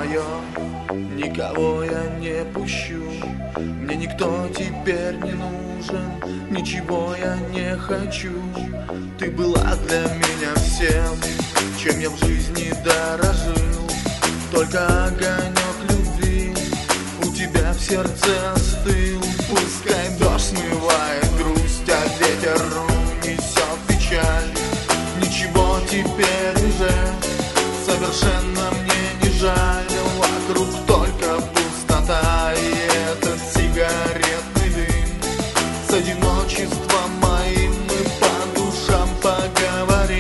мое, никого я не пущу. Мне никто теперь не нужен, ничего я не хочу. Ты была для меня всем, чем я в жизни дорожил. Только огонек любви у тебя в сердце остыл. Пускай дождь смывает грусть, а ветер унесет печаль. Ничего теперь уже совершенно мне не жаль. Вокруг только пустота и этот сигаретный дым. С одиночеством моим мы по душам поговорим.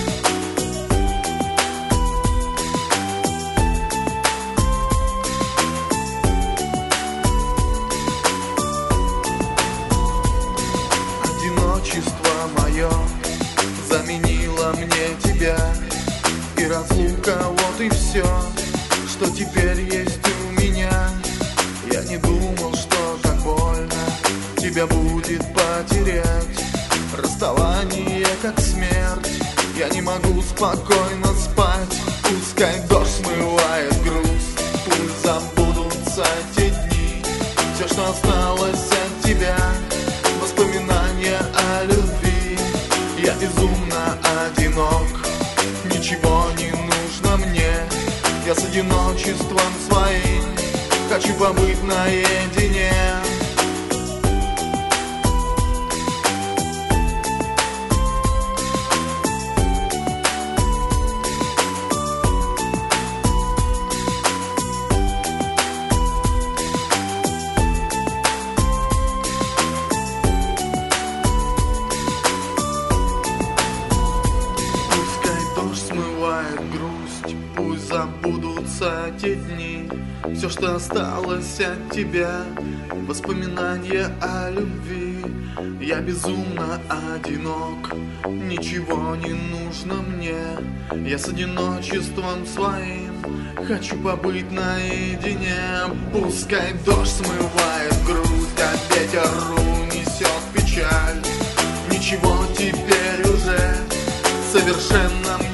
Одиночество мое заменило мне тебя, и разлука вот и все, что теперь есть у меня. Я не думал, что так больно тебя будет потерять. Расставание как смерть, я не могу спокойно спать. Пускай дождь смывает грусть, пусть забудутся те дни. Все, что осталось от тебя, воспоминания о любви. Я безумно одинок, ничего не нужно мне. Я с одиночеством своим хочу побыть наедине. Грусть, пусть забудутся те дни. Все, что осталось от тебя, воспоминания о любви. Я безумно одинок, ничего не нужно мне. Я с одиночеством своим хочу побыть наедине. Пускай дождь смывает грусть, а ветер унесет печаль. Ничего теперь уже совершенно мне